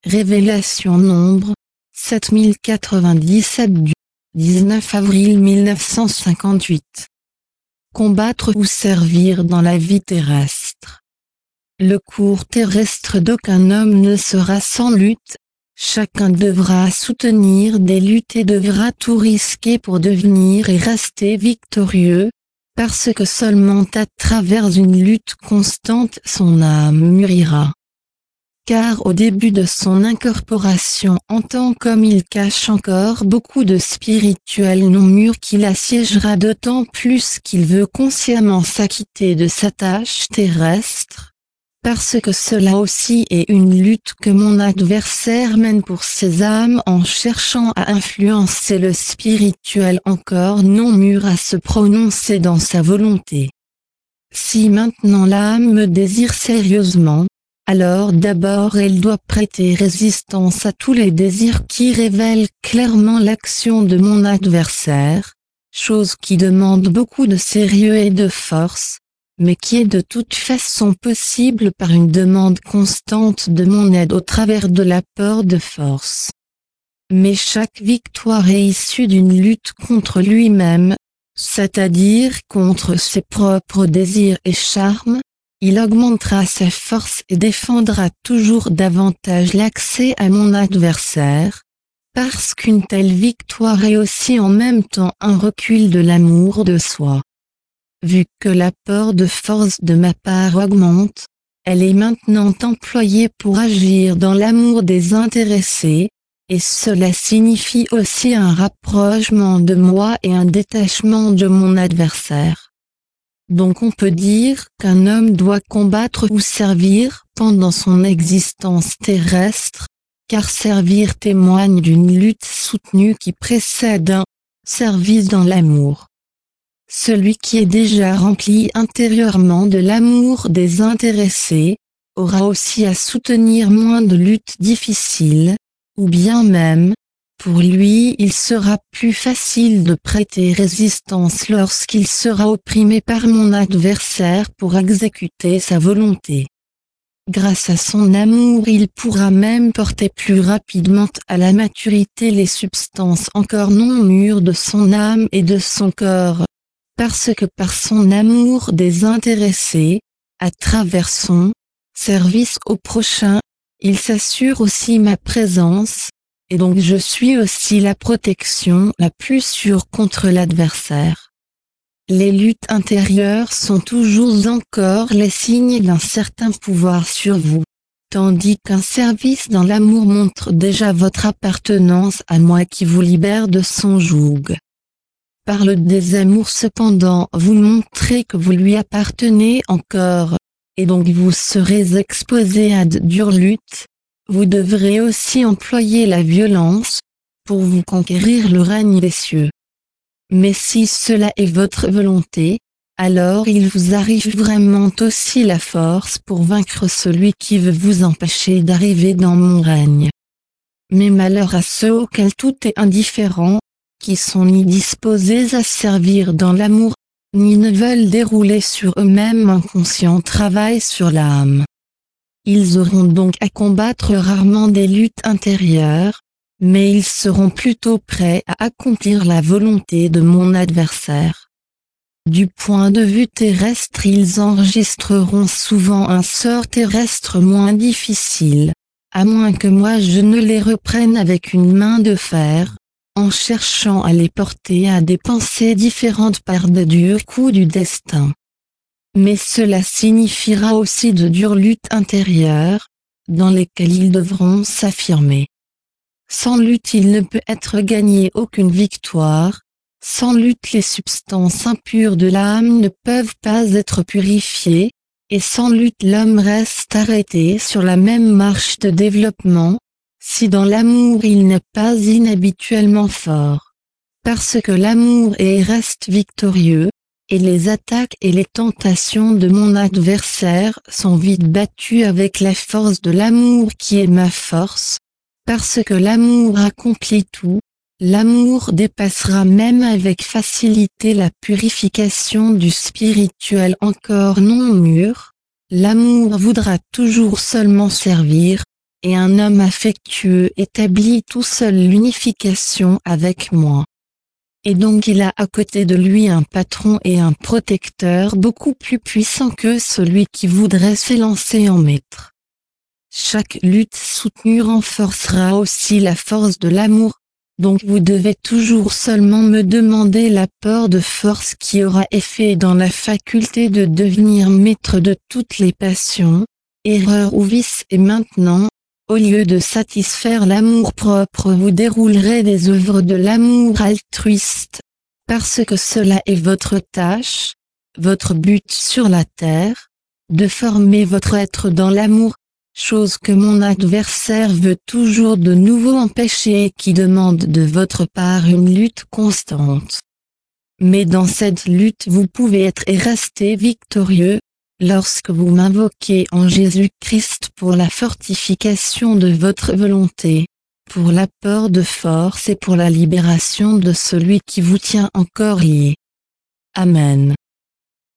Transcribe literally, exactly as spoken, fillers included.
Révélation Nombre, sept mille quatre-vingt-dix-sept du dix-neuf avril mille neuf cent cinquante-huit. Combattre ou servir dans la vie terrestre. Le cours terrestre d'aucun homme ne sera sans lutte, chacun devra soutenir des luttes et devra tout risquer pour devenir et rester victorieux, parce que seulement à travers une lutte constante son âme mûrira. Car au début de son incorporation en tant qu'homme il cache encore beaucoup de spirituel non mûr qui l'assiégera d'autant plus qu'il veut consciemment s'acquitter de sa tâche terrestre, parce que cela aussi est une lutte que mon adversaire mène pour ses âmes en cherchant à influencer le spirituel encore non mûr à se prononcer dans sa volonté. Si maintenant l'âme me désire sérieusement, alors d'abord elle doit prêter résistance à tous les désirs qui révèlent clairement l'action de mon adversaire, chose qui demande beaucoup de sérieux et de force, mais qui est de toute façon possible par une demande constante de mon aide au travers de l'apport de force. Mais chaque victoire est issue d'une lutte contre lui-même, c'est-à-dire contre ses propres désirs et charmes. Il augmentera sa force et défendra toujours davantage l'accès à mon adversaire, parce qu'une telle victoire est aussi en même temps un recul de l'amour de soi. Vu que l'apport de force de ma part augmente, elle est maintenant employée pour agir dans l'amour des intéressés, et cela signifie aussi un rapprochement de moi et un détachement de mon adversaire. Donc on peut dire qu'un homme doit combattre ou servir pendant son existence terrestre, car servir témoigne d'une lutte soutenue qui précède un service dans l'amour. Celui qui est déjà rempli intérieurement de l'amour des intéressés, aura aussi à soutenir moins de luttes difficiles, ou bien même, pour lui il sera plus facile de prêter résistance lorsqu'il sera opprimé par mon adversaire pour exécuter sa volonté. Grâce à son amour il pourra même porter plus rapidement à la maturité les substances encore non mûres de son âme et de son corps, parce que par son amour désintéressé, à travers son service au prochain, il s'assure aussi ma présence, et donc je suis aussi la protection la plus sûre contre l'adversaire. Les luttes intérieures sont toujours encore les signes d'un certain pouvoir sur vous, tandis qu'un service dans l'amour montre déjà votre appartenance à moi qui vous libère de son joug. Par le désamour cependant vous montrez que vous lui appartenez encore, et donc vous serez exposé à de dures luttes. Vous devrez aussi employer la violence, pour vous conquérir le règne des cieux. Mais si cela est votre volonté, alors il vous arrive vraiment aussi la force pour vaincre celui qui veut vous empêcher d'arriver dans mon règne. Mais malheur à ceux auxquels tout est indifférent, qui sont ni disposés à servir dans l'amour, ni ne veulent dérouler sur eux-mêmes un conscient travail sur l'âme. Ils auront donc à combattre rarement des luttes intérieures, mais ils seront plutôt prêts à accomplir la volonté de mon adversaire. Du point de vue terrestre ils enregistreront souvent un sort terrestre moins difficile, à moins que moi je ne les reprenne avec une main de fer, en cherchant à les porter à des pensées différentes par de durs coups du destin. Mais cela signifiera aussi de dures luttes intérieures, dans lesquelles ils devront s'affirmer. Sans lutte il ne peut être gagné aucune victoire, sans lutte les substances impures de l'âme ne peuvent pas être purifiées, et sans lutte l'homme reste arrêté sur la même marche de développement, si dans l'amour il n'est pas inhabituellement fort. Parce que l'amour est et reste victorieux, et les attaques et les tentations de mon adversaire sont vite battues avec la force de l'amour qui est ma force, parce que l'amour accomplit tout, l'amour dépassera même avec facilité la purification du spirituel encore non mûr, l'amour voudra toujours seulement servir, et un homme affectueux établit tout seul l'unification avec moi. Et donc il a à côté de lui un patron et un protecteur beaucoup plus puissant que celui qui voudrait s'élancer en maître. Chaque lutte soutenue renforcera aussi la force de l'amour, donc vous devez toujours seulement me demander l'apport de force qui aura effet dans la faculté de devenir maître de toutes les passions, erreurs ou vices, et maintenant, au lieu de satisfaire l'amour propre, vous déroulerez des œuvres de l'amour altruiste, parce que cela est votre tâche, votre but sur la terre, de former votre être dans l'amour, chose que mon adversaire veut toujours de nouveau empêcher et qui demande de votre part une lutte constante. Mais dans cette lutte vous pouvez être et rester victorieux, lorsque vous m'invoquez en Jésus-Christ pour la fortification de votre volonté, pour l'apport de force et pour la libération de celui qui vous tient encore lié. Amen.